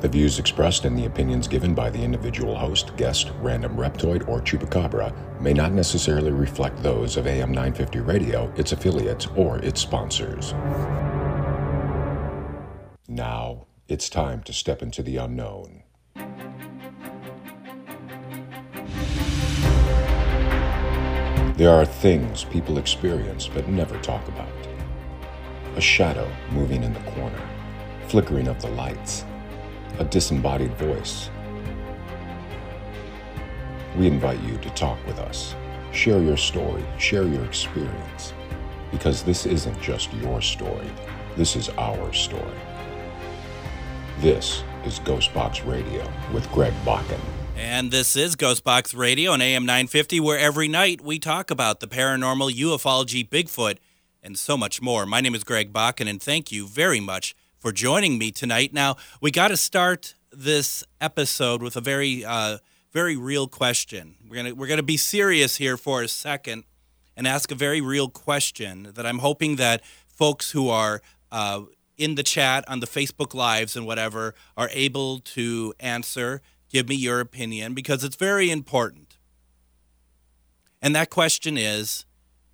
The views expressed and the opinions given by the individual host, guest, random reptoid, or chupacabra may not necessarily reflect those of AM 950 Radio, its affiliates, or its sponsors. Now, it's time to step into the unknown. There are things people experience but never talk about. A shadow moving in the corner, flickering of the lights, a disembodied voice. We invite you to talk with us. Share your story, share your experience, because this isn't just your story, this is our story. This is Ghostbox Radio with Greg Bakken. And this is Ghostbox Radio on AM 950, where every night we talk about the paranormal, ufology, Bigfoot, and so much more. My name is Greg Bakken, and thank you very much for joining me tonight. Now, we got to start this episode with a very real question. We're gonna be serious here for a second and ask a very real question that I'm hoping that folks who are in the chat on the Facebook Lives and whatever are able to answer. Give me your opinion, because it's very important. And that question is,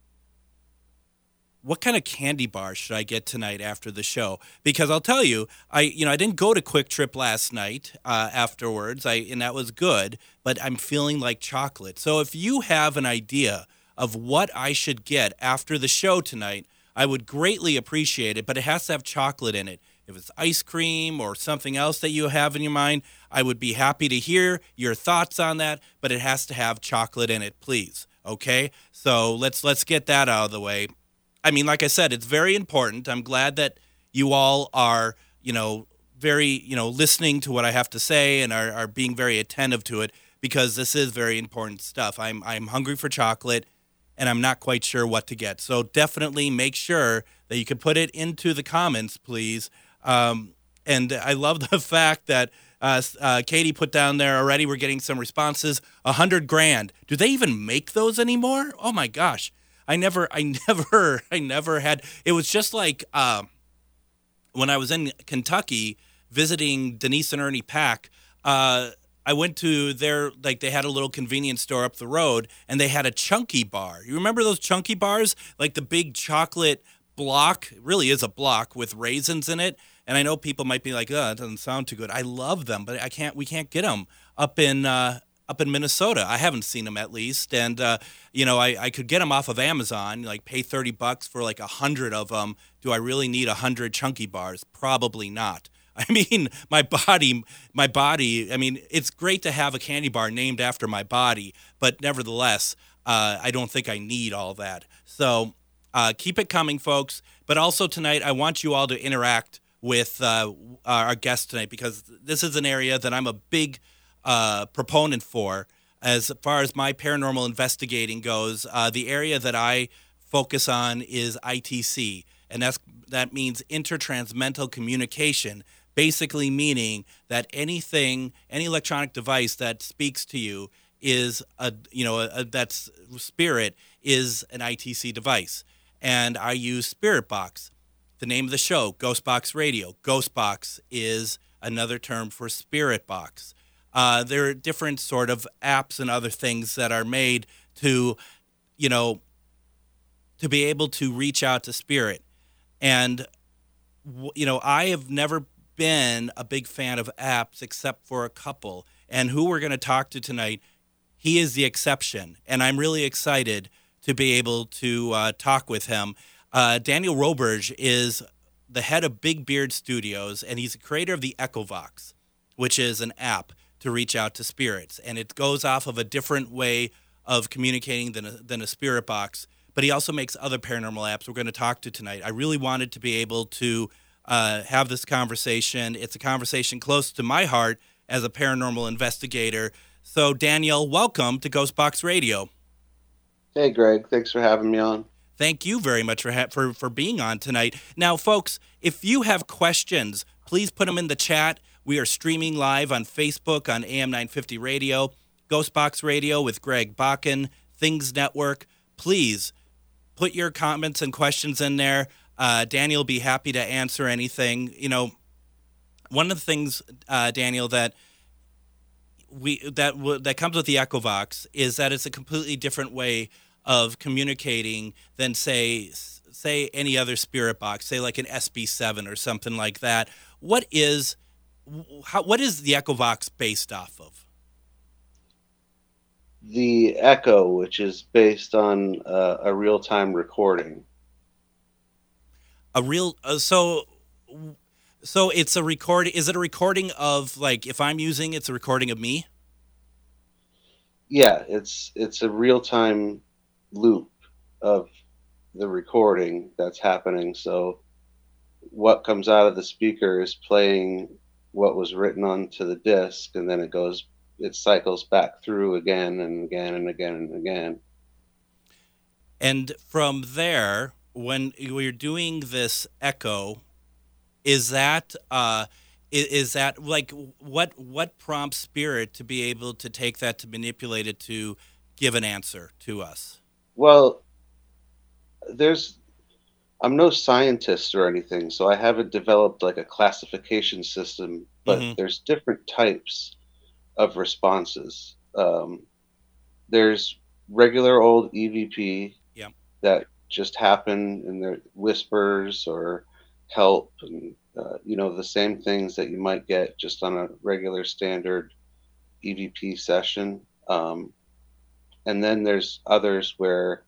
what kind of candy bar should I get tonight after the show? Because I'll tell you, I didn't go to Quick Trip last night afterwards, and that was good, but I'm feeling like chocolate. So if you have an idea of what I should get after the show tonight, I would greatly appreciate it, but it has to have chocolate in it. If it's ice cream or something else that you have in your mind, I would be happy to hear your thoughts on that, but it has to have chocolate in it, please. Okay? So let's get that out of the way. I mean, like I said, it's very important. I'm glad that you all are, very, listening to what I have to say and are being very attentive to it, because this is very important stuff. I'm hungry for chocolate, and I'm not quite sure what to get. So definitely make sure that you can put it into the comments, please. And I love the fact that Katie put down there already. We're getting some responses. $100,000. Do they even make those anymore? Oh my gosh. I never had. It was just like when I was in Kentucky visiting Denise and Ernie Pack. I went to their, they had a little convenience store up the road, and they had a chunky bar. You remember those chunky bars? Like the big chocolate block. It really is a block with raisins in it. And I know people might be like, oh, it doesn't sound too good. I love them, but we can't get them up in Minnesota. I haven't seen them, at least. And, I could get them off of Amazon, pay $30 for 100 of them. Do I really need 100 chunky bars? Probably not. I mean, my body, it's great to have a candy bar named after my body, but nevertheless, I don't think I need all that. So keep it coming, folks. But also tonight, I want you all to interact with our guest tonight, because this is an area that I'm a big proponent for. As far as my paranormal investigating goes, the area that I focus on is ITC, and that means intertransmental communication, basically meaning that any electronic device that speaks to you is that's spirit is an ITC device. And I use Spirit Box. The name of the show, Ghostbox Radio. Ghostbox is another term for Spirit Box. There are different sort of apps and other things that are made to be able to reach out to spirit. And, I have never been a big fan of apps except for a couple. And who we're going to talk to tonight, he is the exception. And I'm really excited to be able to talk with him. Daniel Roberge is the head of Big Beard Studios, and he's the creator of the Echovox, which is an app to reach out to spirits. And it goes off of a different way of communicating than a spirit box. But he also makes other paranormal apps we're going to talk to tonight. I really wanted to be able to have this conversation. It's a conversation close to my heart as a paranormal investigator. So, Daniel, welcome to Ghostbox Radio. Hey, Greg. Thanks for having me on. Thank you very much for being on tonight. Now, folks, if you have questions, please put them in the chat. We are streaming live on Facebook on AM 950 Radio, Ghostbox Radio with Greg Bakken, Things Network. Please put your comments and questions in there. Daniel will be happy to answer anything. One of the things, Daniel, that that comes with the Echovox is that it's a completely different way of communicating than say any other spirit box, say like an SB7 or something like that. What is the Echovox based off of? The Echo, which is based on a real-time recording. A real so it's a record. Is it a recording of, like, if I'm using it's a recording of me? Yeah, it's a real-time loop of the recording that's happening. So what comes out of the speaker is playing what was written onto the disc, and then it cycles back through again and again and again and again. And from there, when you're doing this echo, is that like what prompts spirit to be able to take that, to manipulate it, to give an answer to us? Well, I'm no scientist or anything, so I haven't developed like a classification system, but Mm-hmm. there's different types of responses. There's regular old EVP Yeah. that just happen, and they're whispers or help, and the same things that you might get just on a regular standard EVP session. And then there's others where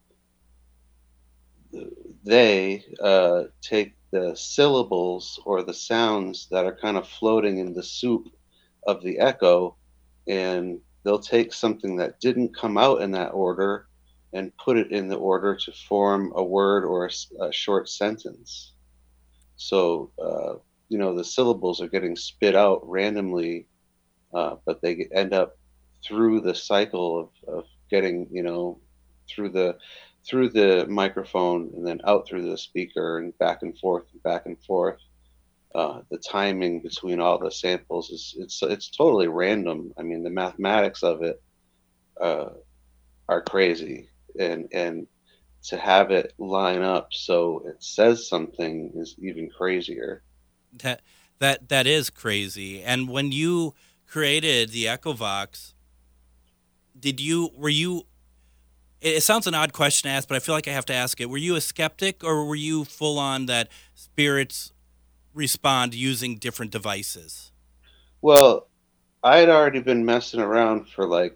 they take the syllables or the sounds that are kind of floating in the soup of the echo, and they'll take something that didn't come out in that order and put it in the order to form a word or a short sentence. So, the syllables are getting spit out randomly, but they end up through the cycle of getting, through the microphone and then out through the speaker and back and forth and back and forth. The timing between all the samples it's totally random. I mean, the mathematics of it are crazy, and to have it line up so it says something is even crazier. That is crazy. And when you created the Echovox, were you? It sounds an odd question to ask, but I feel like I have to ask it. Were you a skeptic, or were you full on that spirits respond using different devices? Well, I had already been messing around for like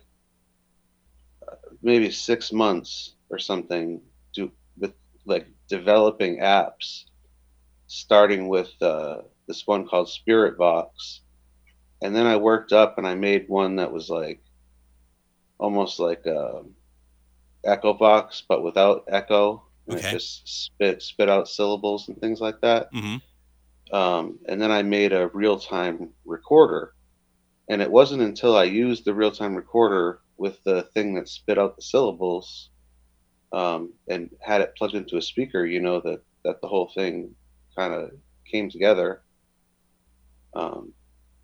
maybe 6 months or something, with like developing apps, starting with this one called Spirit Box, and then I worked up and I made one that was like almost like Echo Box but without echo, and it Okay. just spit out syllables and things like that. Mm-hmm. And then I made a real time recorder, and it wasn't until I used the real time recorder with the thing that spit out the syllables, and had it plugged into a speaker, that the whole thing kind of came together, um,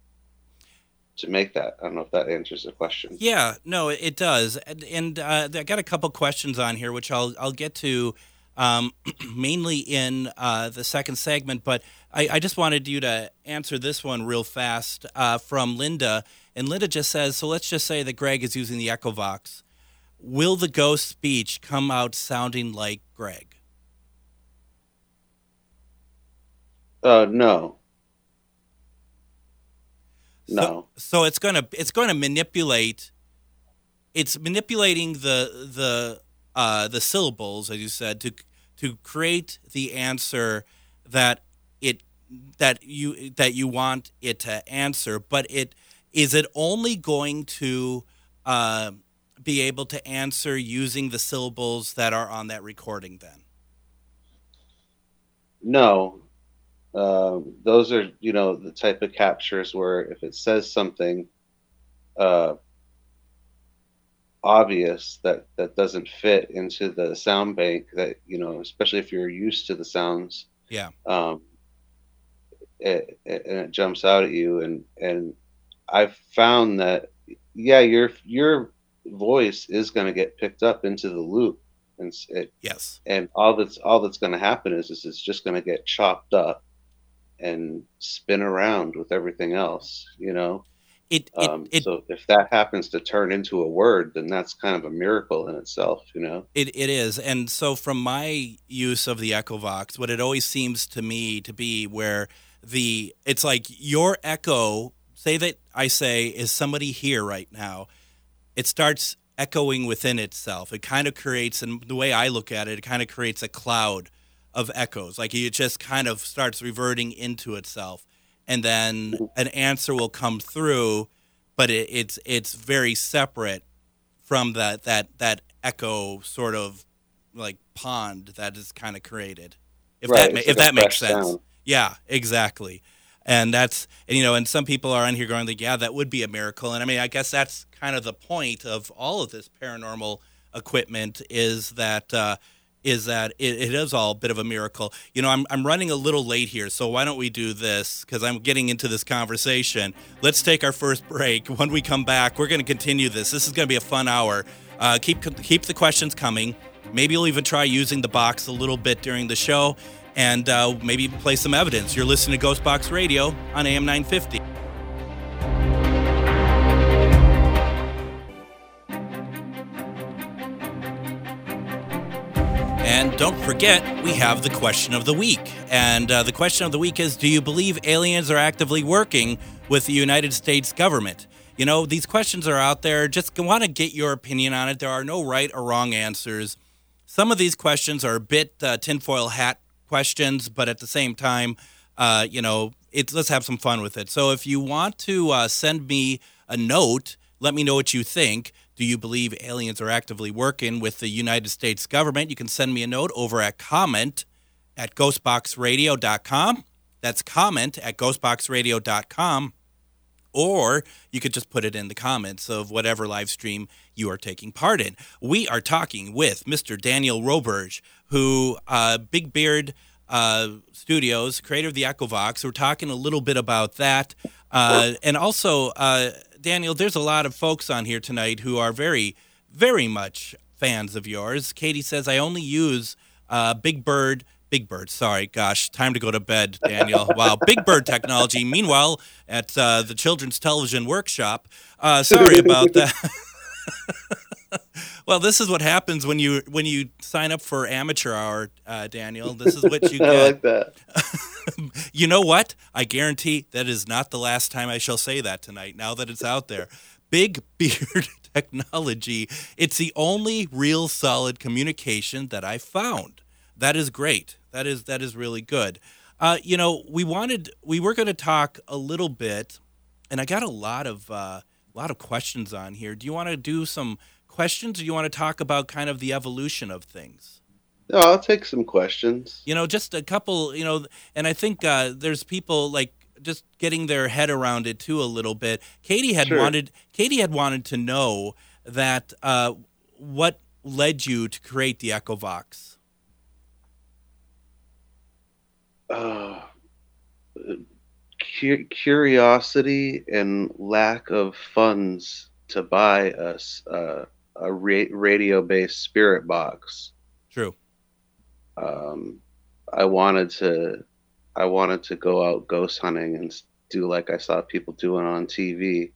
to make that. I don't know if that answers the question. Yeah, no, it does, and I got a couple questions on here, which I'll get to, mainly in the second segment. But I just wanted you to answer this one real fast, from Linda, and Linda just says, so let's just say that Greg is using the Echovox. Will the ghost speech come out sounding like Greg? No, So no. so it's gonna manipulate. It's manipulating the syllables, as you said, to create the answer that it that you want it to answer. But is it only going to uh, be able to answer using the syllables that are on that recording then? No. Those are, the type of captures where if it says something uh, obvious that doesn't fit into the sound bank, that, especially if you're used to the sounds, Yeah. um, and it jumps out at you, and I've found that, yeah, your voice is going to get picked up into the loop, and Yes. all that's going to happen is it's just going to get chopped up, and spin around with everything else, you know. It So if that happens to turn into a word, then that's kind of a miracle in itself, you know. It is. And so from my use of the Echovox, what it always seems to me to be where it's like your echo, say that I say, is somebody here right now, it starts echoing within itself. It kind of creates, and the way I look at it, it kind of creates a cloud of echoes. Like it just kind of starts reverting into itself. And then an answer will come through, but it's very separate from that echo sort of like pond that is kind of created. If Right, that it's if like a that makes fresh sense. sound. Yeah, exactly. And and some people are on here going like, yeah, that would be a miracle. And I mean, I guess that's kind of the point of all of this paranormal equipment is that it is all a bit of a miracle. I'm running a little late here, so why don't we do this? Because I'm getting into this conversation. Let's take our first break. When we come back, we're going to continue this. This is going to be a fun hour. Keep the questions coming. Maybe you'll even try using the box a little bit during the show, and maybe play some evidence. You're listening to Ghost Box Radio on AM 950. And don't forget, we have the question of the week. And the question of the week is, do you believe aliens are actively working with the United States government? These questions are out there. Just want to get your opinion on it. There are no right or wrong answers. Some of these questions are a bit tinfoil hat questions, but at the same time, let's have some fun with it. So if you want to send me a note, let me know what you think. Do you believe aliens are actively working with the United States government? You can send me a note over at comment@ghostboxradio.com. That's comment@ghostboxradio.com. Or you could just put it in the comments of whatever live stream you are taking part in. We are talking with Mr. Daniel Roberge, who Big Beard Studios, creator of the Echovox. We're talking a little bit about that. And also, Daniel, there's a lot of folks on here tonight who are very, very much fans of yours. Katie says, I only use Big Bird, sorry, gosh, time to go to bed, Daniel. Wow, Big Bird technology. Meanwhile, at the Children's Television Workshop, sorry about that. Well, this is what happens when you sign up for Amateur Hour, Daniel. This is what you get. I like that. You know what? I guarantee that is not the last time I shall say that tonight, now that it's out there. Big Beard technology. It's the only real solid communication that I found. That is great. That is really good. We were going to talk a little bit, and I got a lot of questions on here. Do you want to do some questions, or do you want to talk about kind of the evolution of things? No, I'll take some questions. Just a couple, and I think there's people like just getting their head around it too a little bit. Katie had wanted to know that what led you to create the Echovox? Curiosity and lack of funds to buy a radio-based spirit box. True. I wanted to go out ghost hunting and do like I saw people doing on TV,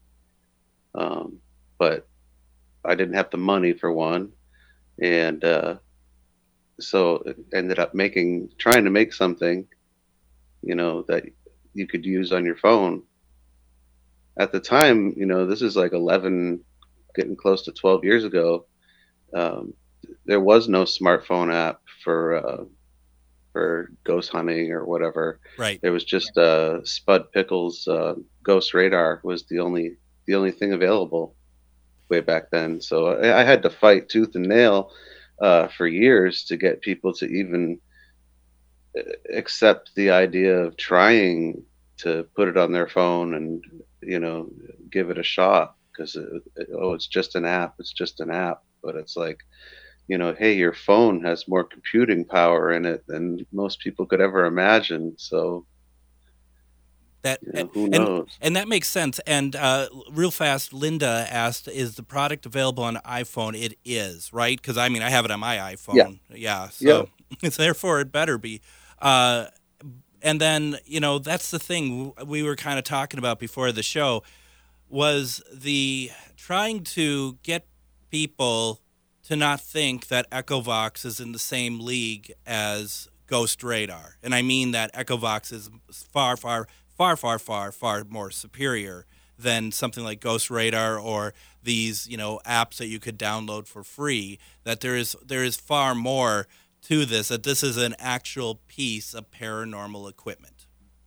but I didn't have the money for one, and so it ended up trying to make something, that you could use on your phone. At the time, this is like 11, getting close to 12 years ago. There was no smartphone app for ghost hunting or whatever. Right. There was just Spud Pickles' Ghost Radar was the only thing available way back then. So I had to fight tooth and nail for years to get people to even accept the idea of trying to put it on their phone and give it a shot, because it's just an app. It's just an app. But it's like, hey, your phone has more computing power in it than most people could ever imagine. So that who knows? And that makes sense. And real fast, Linda asked, "Is the product available on iPhone?" It is, right? Because I have it on my iPhone. Yeah. So therefore, it better be. And then, that's the thing we were kind of talking about before the show was the trying to get people to not think that Echovox is in the same league as Ghost Radar. And I mean that Echovox is far, far, far, far, far, far more superior than something like Ghost Radar or these, apps that you could download for free, that there is far more to this, that this is an actual piece of paranormal equipment.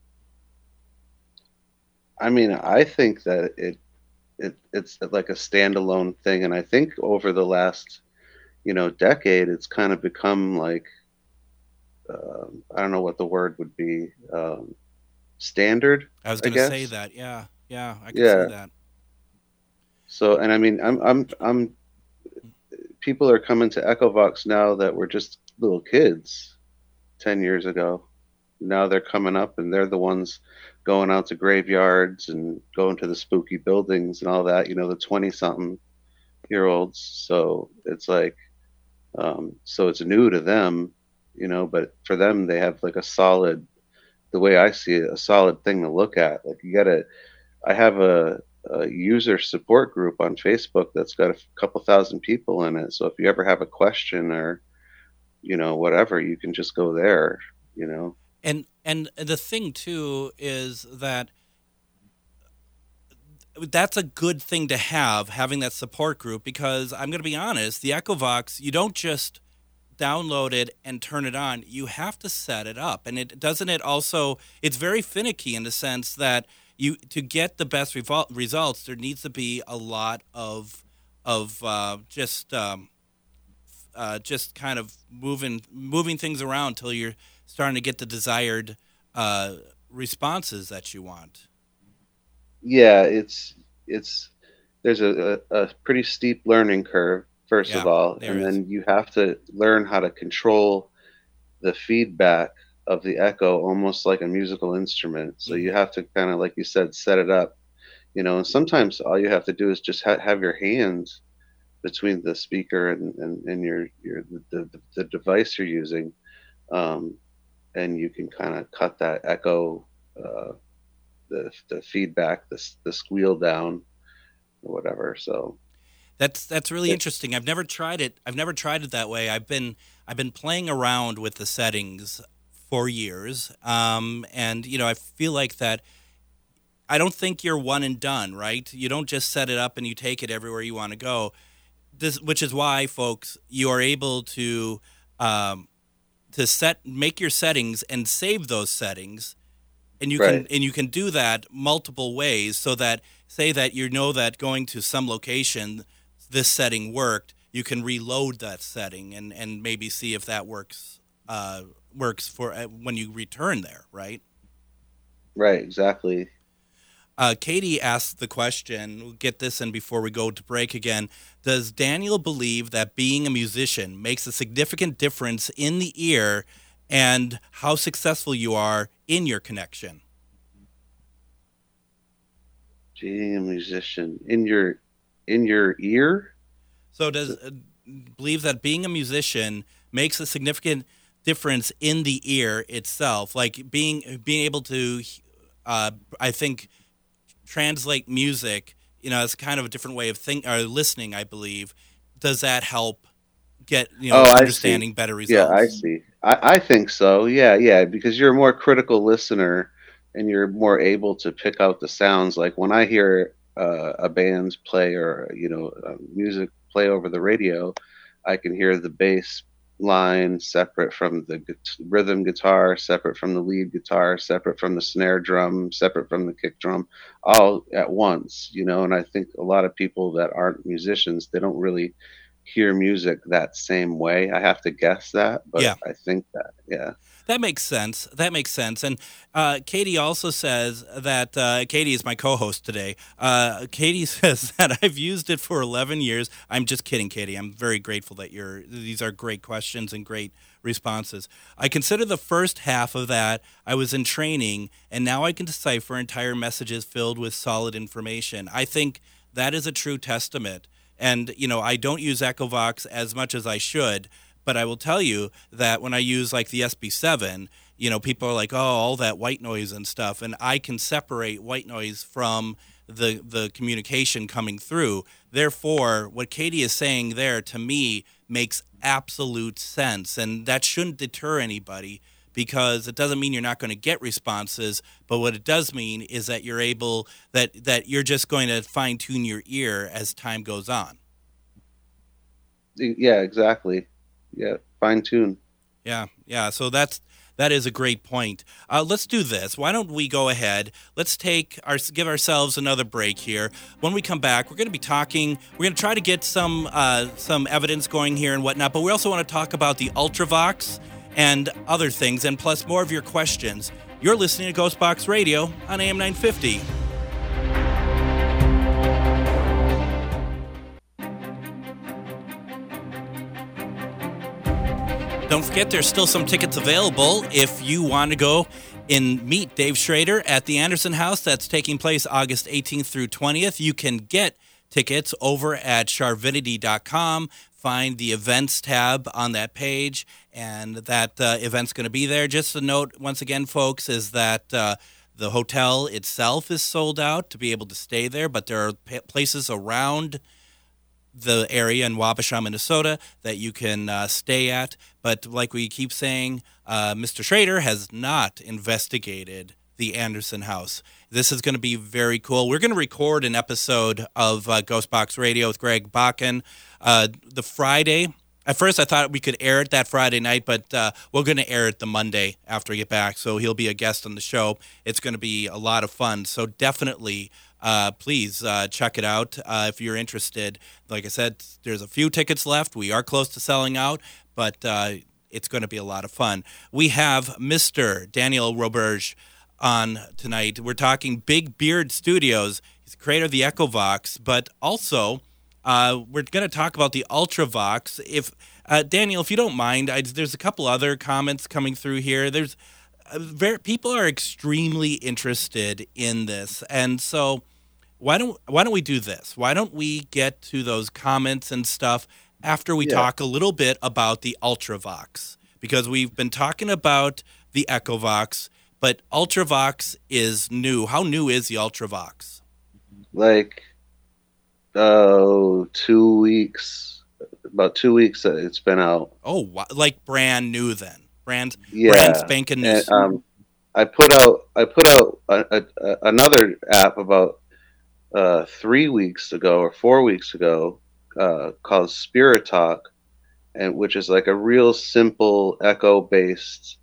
I mean, I think that it's like a standalone thing, and I think over the last, decade, it's kind of become like, I don't know what the word would be, standard. I was going to say that, yeah, I can see that. So, and I mean, I'm people are coming to Echovox now that were just little kids 10 years ago. Now they're coming up and they're the ones going out to graveyards and going to the spooky buildings and all that, the 20-something-year-olds. So it's like, so it's new to them, but for them, they have like a solid, the way I see it, a solid thing to look at. Like I have a user support group on Facebook that's got a couple thousand people in it. So if you ever have a question or, whatever, you can just go there, And the thing too is that that's a good thing to having that support group, because I'm going to be honest, the Echovox, you don't just download it and turn it on. You have to set it up, and it's very finicky in the sense that to get the best results, there needs to be a lot of just kind of moving things around till you're starting to get the desired responses that you want. Yeah, there's a pretty steep learning curve, first of all, and then you have to learn how to control the feedback of the echo almost like a musical instrument. So you have to kind of, like you said, set it up, and sometimes all you have to do is just have your hands between the speaker and the device you're using, and you can kind of cut that echo, the feedback, the squeal down or whatever. So that's really interesting. I've never tried it that way. I've been playing around with the settings for years, and I feel like that. I don't think you're one and done, right? You don't just set it up and you take it everywhere you want to go. Which is why, folks, you are able to make your settings and save those settings, and you can do that multiple ways. So that, say that that going to some location, this setting worked, you can reload that setting and maybe see if that works for when you return there, right? Right, exactly. Katie asked the question, we'll get this in before we go to break again. Does Daniel believe that being a musician makes a significant difference in the ear and how successful you are in your connection? Being a musician in your ear? So does believe that being a musician makes a significant difference in the ear itself, like being able to I think translate music, it's kind of a different way of listening, I believe. Does that help get, understanding better results? Yeah, I see. I think so. Yeah, because you're a more critical listener and you're more able to pick out the sounds. Like when I hear a band play or, music play over the radio, I can hear the bass line separate from the rhythm guitar, separate from the lead guitar, separate from the snare drum, separate from the kick drum, all at once, and I think a lot of people that aren't musicians, they don't really hear music that same way. I have to guess that, but yeah. I think that, yeah. That makes sense. And Katie also says that, Katie is my co-host today. Katie says that I've used it for 11 years. I'm just kidding, Katie. I'm very grateful that these are great questions and great responses. I consider the first half of that I was in training, and now I can decipher entire messages filled with solid information. I think that is a true testament. And, I don't use Echovox as much as I should, but I will tell you that when I use like the SB7, people are like, oh, all that white noise and stuff, and I can separate white noise from the communication coming through. Therefore, what Katie is saying there to me makes absolute sense, and that shouldn't deter anybody, because it doesn't mean you're not going to get responses, but what it does mean is that you're able, that you're just going to fine tune your ear as time goes on. Yeah, exactly. Yeah, fine tune. Yeah. So that is a great point. Let's do this. Why don't we go ahead? Let's give ourselves another break here. When we come back, we're going to be talking. We're going to try to get some evidence going here and whatnot. But we also want to talk about the Ultravox and other things, and plus more of your questions. You're listening to Ghostbox Radio on AM 950. Don't forget, there's still some tickets available if you want to go and meet Dave Schrader at the Anderson House. That's taking place August 18th through 20th. You can get tickets over at charvinity.com. Find the events tab on that page, and that event's going to be there. Just a note, once again, folks, is that the hotel itself is sold out to be able to stay there, but there are places around the area in Wabasha, Minnesota, that you can stay at. But like we keep saying, Mr. Schrader has not investigated the Anderson House. This is going to be very cool. We're going to record an episode of Ghostbox Radio with Greg Bakken the Friday. At first, I thought we could air it that Friday night, but we're going to air it the Monday after we get back. So he'll be a guest on the show. It's going to be a lot of fun. So definitely, please check it out if you're interested. Like I said, there's a few tickets left. We are close to selling out, but it's going to be a lot of fun. We have Mr. Daniel Roberge on tonight. We're talking Big Beard Studios. He's the creator of the Echovox, but also we're going to talk about the Ultravox. If Daniel, if you don't mind, there's a couple other comments coming through here. There's people are extremely interested in this, and so why don't we do this? Why don't we get to those comments and stuff after we talk a little bit about the Ultravox, because we've been talking about the Echovox, but Ultravox is new. How new is the Ultravox? Like 2 weeks. About 2 weeks that it's been out. Oh, like brand new then. Brand spanking new. And, I put out another app about 3 weeks ago or 4 weeks ago called Spirit Talk, and which is like a real simple echo based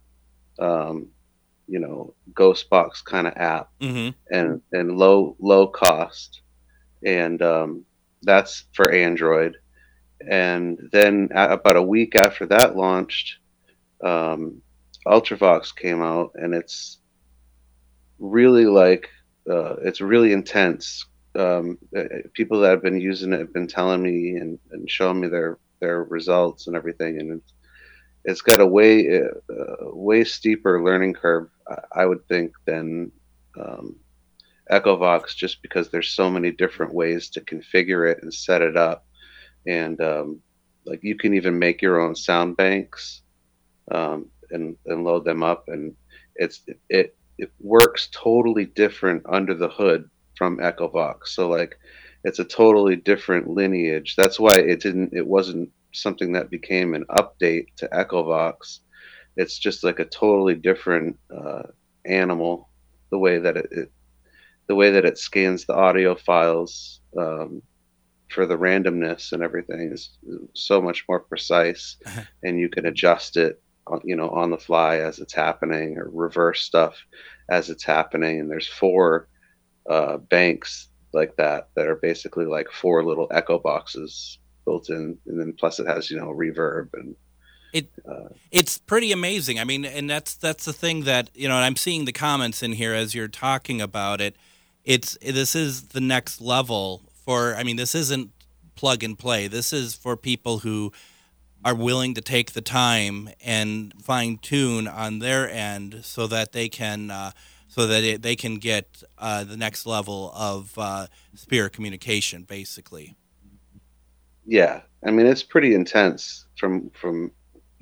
ghost box kind of app, and low cost, and that's for Android. And then about a week after that launched, Ultravox came out, and it's really it's really intense. People that have been using it have been telling me and showing me their results and everything, and it's got a way steeper learning curve, I would think, than Echovox, just because there's so many different ways to configure it and set it up, and like you can even make your own sound banks and load them up, and it works totally different under the hood from Echovox. So like it's a totally different lineage. That's why it wasn't something that became an update to Echovox. It's just like a totally different animal. The way that it scans the audio files for the randomness and everything is so much more precise, and you can adjust it, on the fly as it's happening, or reverse stuff as it's happening. And there's 4 banks like that are basically like 4 little echo boxes built in, and then plus it has reverb, and it's pretty amazing. I mean, and that's the thing that and I'm seeing the comments in here as you're talking about it. This is the next level for. I mean, this isn't plug and play. This is for people who are willing to take the time and fine tune on their end, so that they can they can get the next level of spirit communication, basically. Yeah, I mean, it's pretty intense from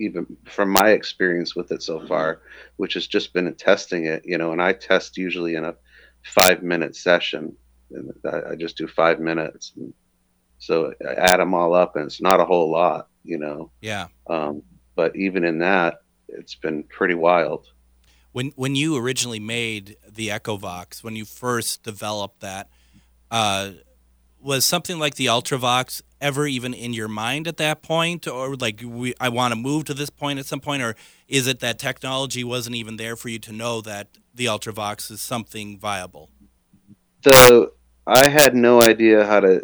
even from my experience with it so far, which has just been testing it, and I test usually in a 5-minute session, and I just do 5 minutes. And so I add them all up, and it's not a whole lot. Yeah. But even in that, it's been pretty wild. When you originally made the EchoVox, when you first developed that, was something like the Ultravox ever even in your mind at that point, or like I want to move to this point at some point, or is it that technology wasn't even there for you to know that the Ultravox is something viable? I had no idea how to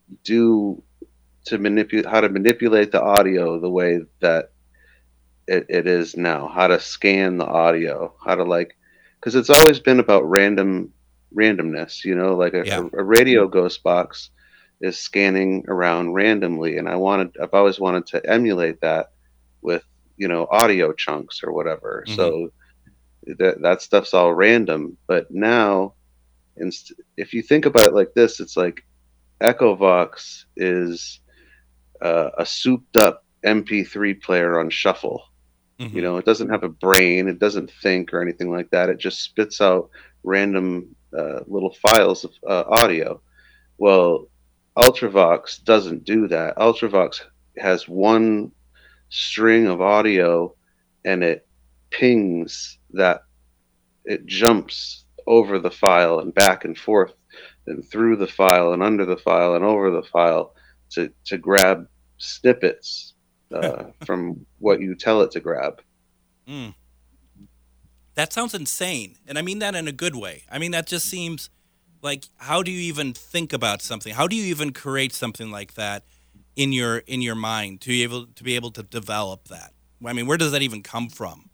manipulate the audio the way that it is now, how to scan the audio, how to because it's always been about randomness, like a radio ghost box is scanning around randomly, and I've always wanted to emulate that with audio chunks or whatever. Mm-hmm. So that stuff's all random. But now, if you think about it like this, it's like EchoVox is a souped up MP3 player on shuffle. Mm-hmm. It doesn't have a brain, it doesn't think or anything like that. It just spits out random little files of audio. Well, Ultravox doesn't do that. Ultravox has one string of audio, and it pings that. It jumps over the file and back and forth and through the file and under the file and over the file to grab snippets from what you tell it to grab. Mm. That sounds insane. And I mean that in a good way. I mean, that just seems like, how do you even think about something? How do you even create something like that in your mind to be able to develop that? I mean, where does that even come from?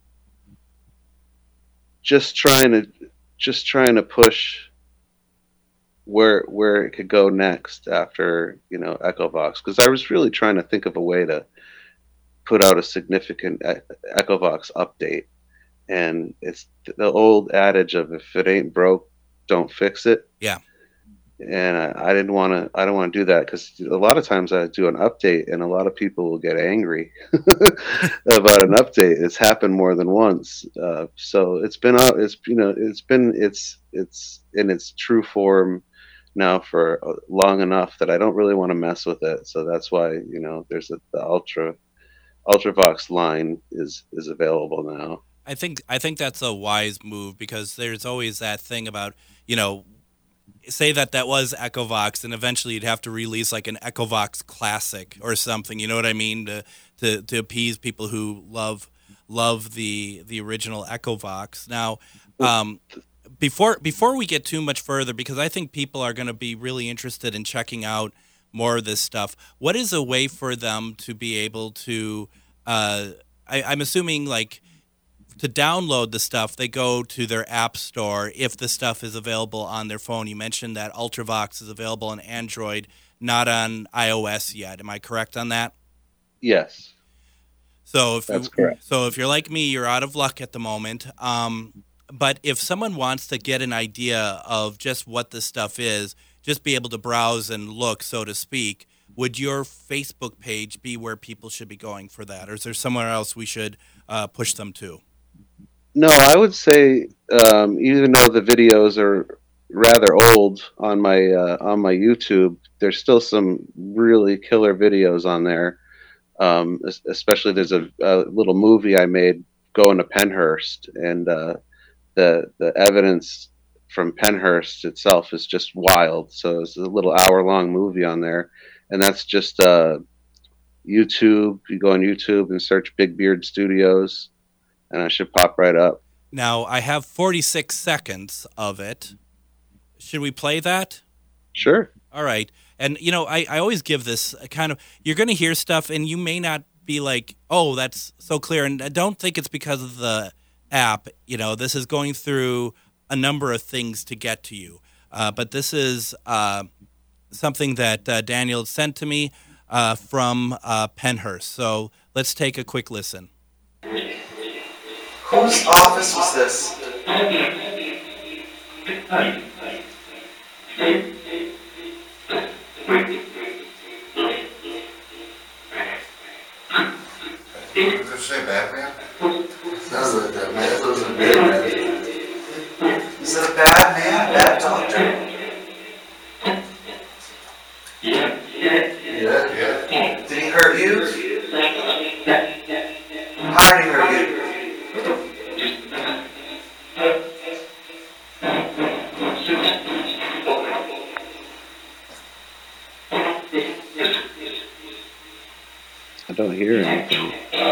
Just trying to push where it could go next after EchoVox, because I was really trying to think of a way to put out a significant EchoVox update, and it's the old adage of if it ain't broke, don't fix it. Yeah. And I don't want to do that, because a lot of times I do an update and a lot of people will get angry about an update. It's happened more than once. So it's been out. It's in its true form now for long enough that I don't really want to mess with it. So that's why there's the Ultravox line is available now. I think that's a wise move, because there's always that thing about say that was EchoVox, and eventually you'd have to release like an EchoVox Classic or something. You know what I mean? To appease people who love the original EchoVox. Now, before we get too much further, because I think people are going to be really interested in checking out more of this stuff, what is a way for them to be able to? I'm assuming like, to download the stuff, they go to their app store if the stuff is available on their phone. You mentioned that Ultravox is available on Android, not on iOS yet. Am I correct on that? Yes. So that's correct. So if you're like me, you're out of luck at the moment. But if someone wants to get an idea of just what this stuff is, just be able to browse and look, so to speak, would your Facebook page be where people should be going for that? Or is there somewhere else we should push them to? No, I would say even though the videos are rather old on my YouTube, there's still some really killer videos on there. Especially there's a little movie I made going to Pennhurst, and the evidence from Pennhurst itself is just wild. So it's a little hour-long movie on there, and that's just YouTube. You go on YouTube and search Big Beard Studios, and I should pop right up. Now, I have 46 seconds of it. Should we play that? Sure. All right. And, I always give this kind of, you're going to hear stuff, and you may not be like, oh, that's so clear. And I don't think it's because of the app. This is going through a number of things to get to you. But this is something that Daniel sent to me from Pennhurst. So let's take a quick listen. Whose office was this? The don't hear anything.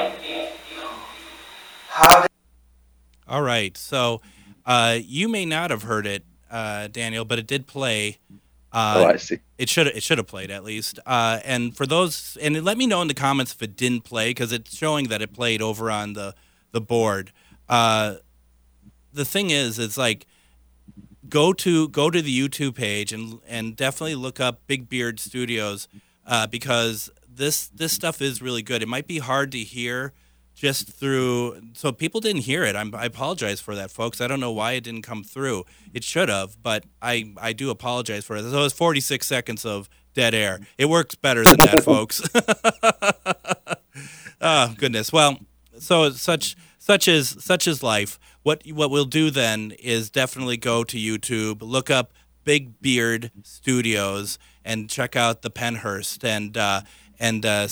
All right. So you may not have heard it, Daniel, but it did play. I see. It should have played at least. And for those, and let me know in the comments if it didn't play, because it's showing that it played over on the board. The thing is, it's like go to the YouTube page and definitely look up Big Beard Studios because this stuff is really good. It might be hard to hear just through, so people didn't hear it. I apologize for that, folks. I don't know why it didn't come through. It should have, but I do apologize for it. So it's 46 seconds of dead air. It works better than that, folks. Oh goodness. Well, so such is life. What we'll do then is definitely go to YouTube, look up Big Beard Studios, and check out the Pennhurst and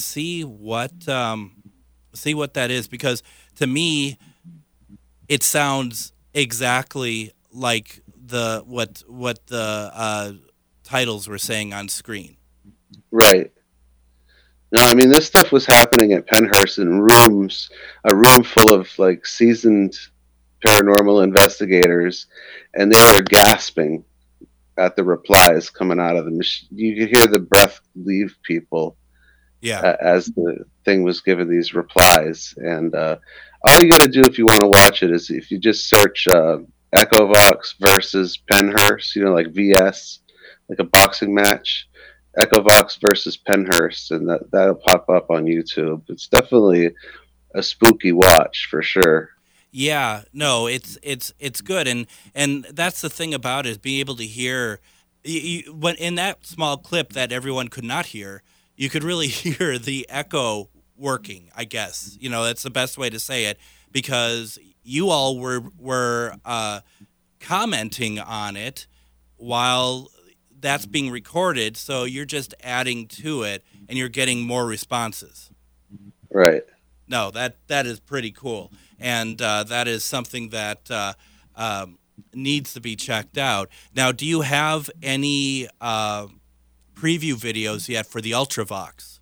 see what that is, because to me it sounds exactly like what the titles were saying on screen. Right. No, I mean, this stuff was happening at Pennhurst in rooms, a room full of like seasoned paranormal investigators, and they were gasping at the replies coming out of the machine. You could hear the breath leave people. Yeah. As the thing was giving these replies. And all you got to do if you want to watch it is if you just search Echovox versus Pennhurst, like VS, like a boxing match, Echovox versus Pennhurst, and that'll pop up on YouTube. It's definitely a spooky watch for sure. Yeah, no, it's good, and that's the thing about it, is being able to hear when in that small clip that everyone could not hear. You could really hear the echo working, I guess. That's the best way to say it, because you all were commenting on it while that's being recorded, so you're just adding to it, and you're getting more responses. Right. No, that is pretty cool, and that is something that needs to be checked out. Now, do you have any preview videos yet for the Ultravox?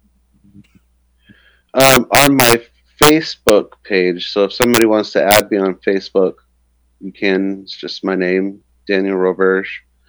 On my Facebook page, so if somebody wants to add me on Facebook, you can. It's just my name, Daniel Roberge.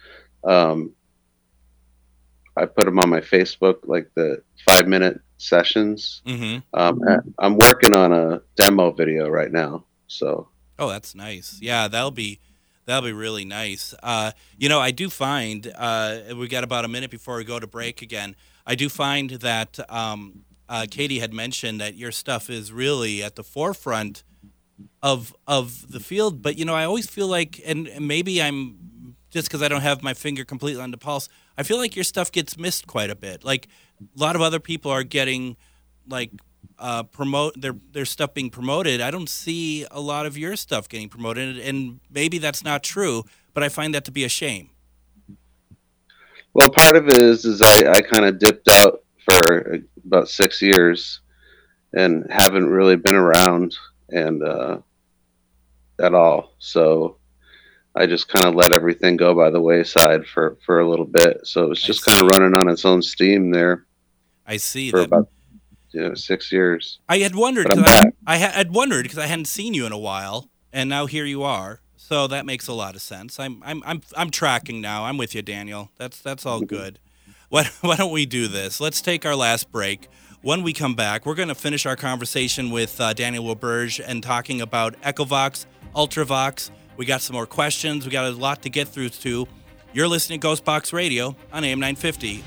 I put them on my Facebook, like the 5-minute sessions. Mm-hmm. I'm working on a demo video right now. So. Oh, that's nice. Yeah, that'll be really nice. I do find we got about a minute before we go to break again. I do find that Katie had mentioned that your stuff is really at the forefront of the field. But I always feel like, and maybe I'm just because I don't have my finger completely on the pulse, I feel like your stuff gets missed quite a bit. Like a lot of other people are getting like promote their stuff being promoted. I don't see a lot of your stuff getting promoted, and maybe that's not true, but I find that to be a shame. Well, part of it is I kind of dipped out for about 6 years and haven't really been around and at all. So I just kind of let everything go by the wayside for a little bit. So it's just kind of running on its own steam there. I see for that. About 6 years. I had wondered I had wondered because I hadn't seen you in a while, and now here you are. So that makes a lot of sense. I'm tracking now. I'm with you, Daniel. That's all good. Why don't we do this? Let's take our last break. When we come back, we're going to finish our conversation with Daniel Roberge and talking about Echovox, Ultravox. We got some more questions. We got a lot to get through too. You're listening to Ghost Box Radio on AM 950.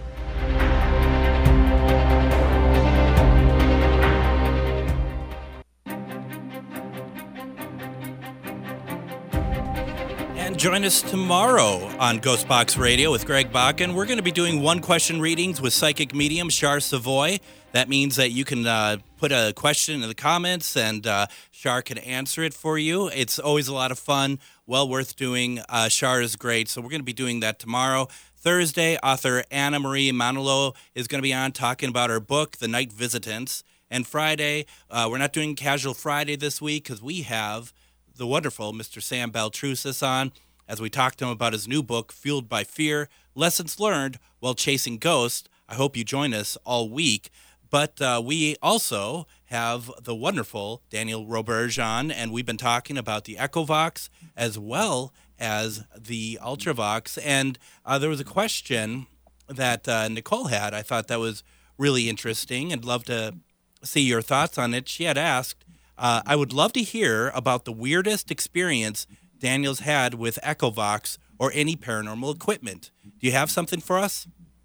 Join us tomorrow on Ghost Box Radio with Greg Bakken. We're going to be doing one-question readings with psychic medium Char Savoy. That means that you can put a question in the comments and Char can answer it for you. It's always a lot of fun, well worth doing. Char is great, so we're going to be doing that tomorrow. Thursday, author Anna Marie Manolo is going to be on talking about her book, The Night Visitants. And Friday, we're not doing Casual Friday this week because we have the wonderful Mr. Sam Baltrusis on, as we talk to him about his new book, Fueled by Fear, Lessons Learned While Chasing Ghosts. I hope you join us all week. But we also have the wonderful Daniel Roberge, and we've been talking about the Echovox as well as the Ultravox. And there was a question that Nicole had. I thought that was really interesting and love to see your thoughts on it. She had asked, I would love to hear about the weirdest experience Daniel's had with Echovox or any paranormal equipment. Do you have something for us?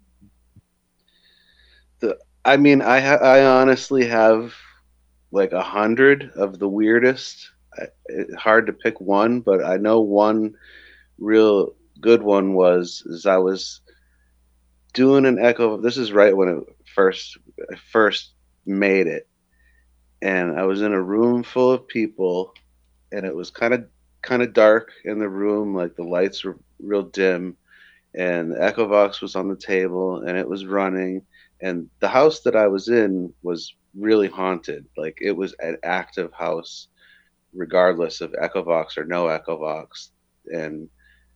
I honestly have like 100 of the weirdest. It's hard to pick one, but I know one real good one is I was doing an echo. This is right when I first made it, and I was in a room full of people, and it was kind of dark in the room, like the lights were real dim, and the Echovox was on the table, and it was running, and the house that I was in was really haunted. Like it was an active house, regardless of Echovox or no Echovox, and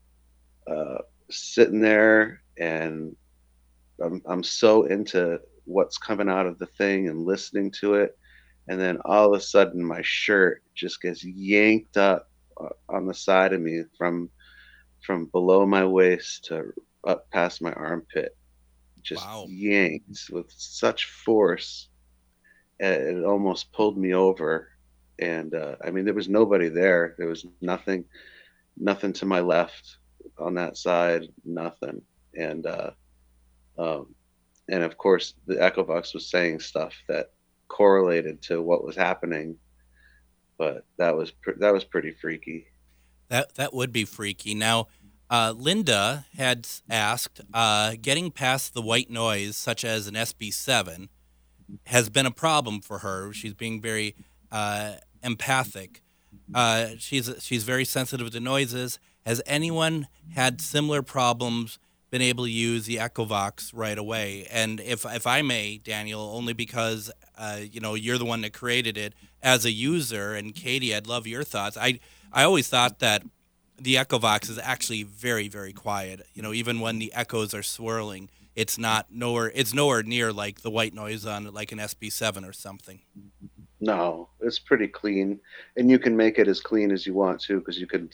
sitting there, and I'm so into what's coming out of the thing and listening to it, and then all of a sudden my shirt just gets yanked up on the side of me from below my waist to up past my armpit, just Wow. yanked with such force, it almost pulled me over. And I mean, there was nobody there. There was nothing to my left on that side, nothing. And um, and of course, the Echovox was saying stuff that correlated to what was happening, but that was pretty freaky. That would be freaky. Now, Linda had asked, getting past the white noise, such as an SB7, has been a problem for her. She's being very empathic. She's very sensitive to noises. Has anyone had similar problems? Been able to use the Echovox right away? And if I may, Daniel, only because you're the one that created it as a user, and Katie, I'd love your thoughts. I always thought that the Echovox is actually very, very quiet. Even when the echoes are swirling, it's nowhere near like the white noise on like an SB7 or something. No, it's pretty clean, and you can make it as clean as you want to, because you can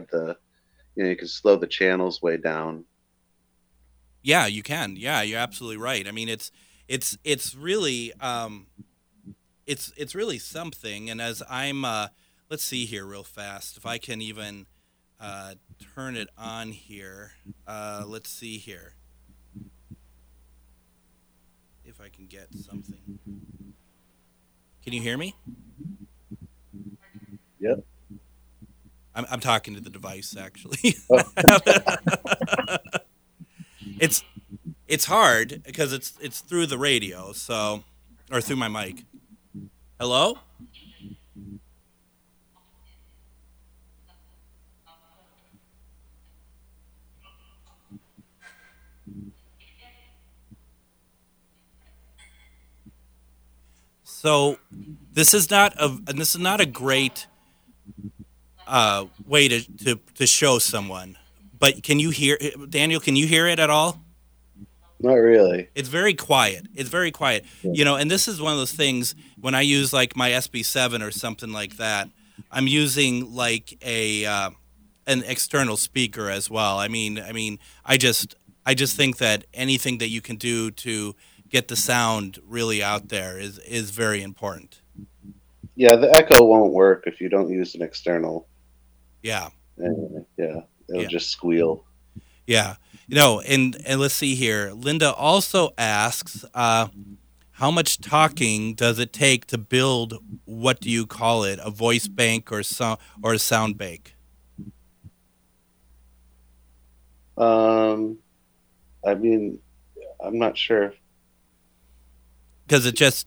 you can slow the channels way down. Yeah, you can. Yeah, you're absolutely right. I mean, it's really it's really something. And as I'm let's see here real fast if I can even turn it on here. Let's see here if I can get something. Can you hear me? Yep. I'm talking to the device actually. It's hard because it's through the radio, or through my mic. Hello? So this is not a great way to show someone. But can you hear, Daniel? Can you hear it at all? Not really. It's very quiet. It's very quiet. And this is one of those things when I use like my SB7 or something like that, I'm using like an external speaker as well. I mean, I just think that anything that you can do to get the sound really out there is very important. Yeah, the echo won't work if you don't use an external. Yeah. It'll just squeal. Yeah. And let's see here. Linda also asks, how much talking does it take to build, what do you call it, a voice bank or a sound bank? I mean, I'm not sure. Because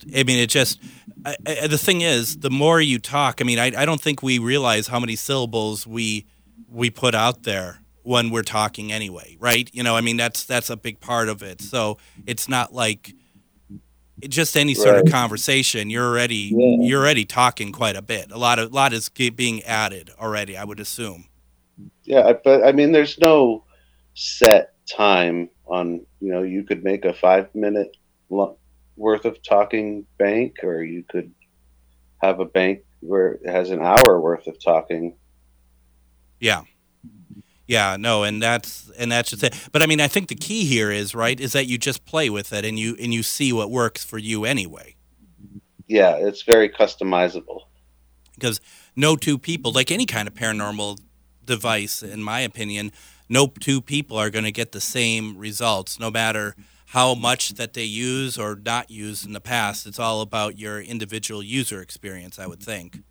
the thing is, the more you talk, I don't think we realize how many syllables we put out there when we're talking anyway, right? That's a big part of it. So it's not like just any sort of conversation. You're already talking quite a bit. A lot is being added already, I would assume. Yeah, but I mean, there's no set time on. You could make a 5-minute worth of talking bank, or you could have a bank where it has an hour worth of talking. Yeah. Yeah, no, and that's just it. But I mean, I think the key here is that you just play with it and you see what works for you anyway. Yeah, it's very customizable. Because no two people, like any kind of paranormal device, in my opinion, no two people are going to get the same results, no matter how much that they use or not use in the past. It's all about your individual user experience, I would think.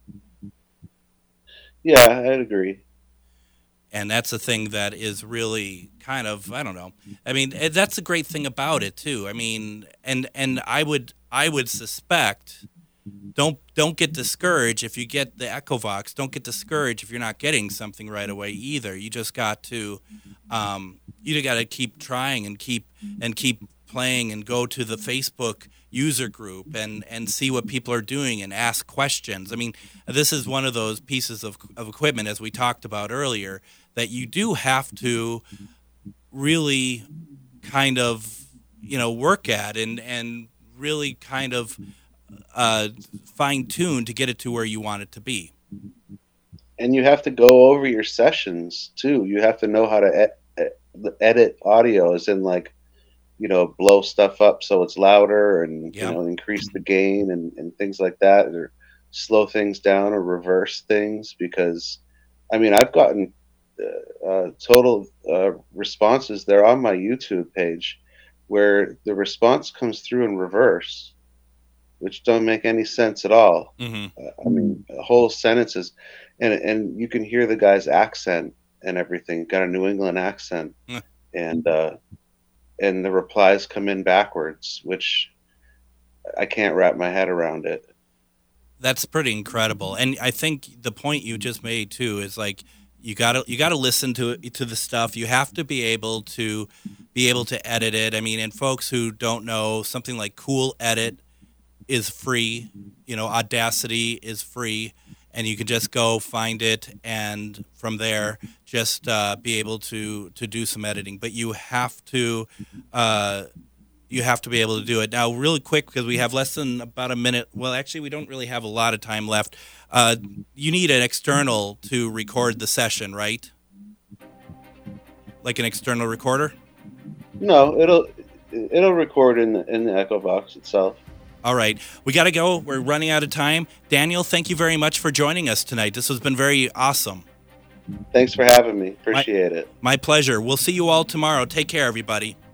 Yeah, I'd agree. And that's the thing that is really kind of, I don't know. I mean, that's the great thing about it too. I mean, and I would suspect, don't get discouraged if you get the Echovox. Don't get discouraged if you're not getting something right away either. You just got to keep trying and keep playing and go to the Facebook user group and see what people are doing and ask questions. I mean, this is one of those pieces of equipment, as we talked about earlier, that you do have to really kind of, work at and really kind of fine tune to get it to where you want it to be. And you have to go over your sessions too. You have to know how to edit audio, as in like, blow stuff up so it's louder and, increase the gain and things like that, or slow things down or reverse things. Because, I mean, I've gotten total responses there on my YouTube page where the response comes through in reverse, which don't make any sense at all. Mm-hmm. I mean, whole sentences, and you can hear the guy's accent and everything. Got a New England accent, and the replies come in backwards, which I can't wrap my head around it. That's pretty incredible. And I think the point you just made too is like you gotta listen to the stuff. You have to be able to edit it. I mean, and folks who don't know, something like Cool Edit is free. Audacity is free. And you can just go find it, and from there, just be able to do some editing. But you have to be able to do it. Now, really quick, because we have less than about a minute. Well, actually, we don't really have a lot of time left. You need an external to record the session, right? Like an external recorder? No, it'll record in the Echovox itself. All right. We got to go. We're running out of time. Daniel, thank you very much for joining us tonight. This has been very awesome. Thanks for having me. Appreciate it. My pleasure. We'll see you all tomorrow. Take care, everybody.